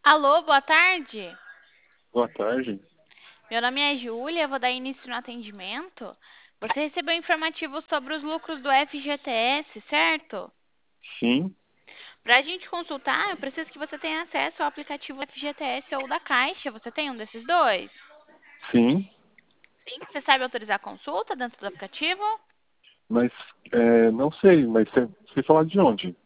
Alô, boa tarde. Boa tarde. Meu nome é Júlia, vou dar início no atendimento. Você recebeu informativo sobre os lucros do FGTS, certo? Sim, Para a gente consultar, eu preciso que você tenha acesso ao aplicativo FGTS ou da Caixa. Você tem um desses dois? sim, Sim. Você sabe autorizar a consulta dentro do aplicativo? mas não sei, mas você falar de onde?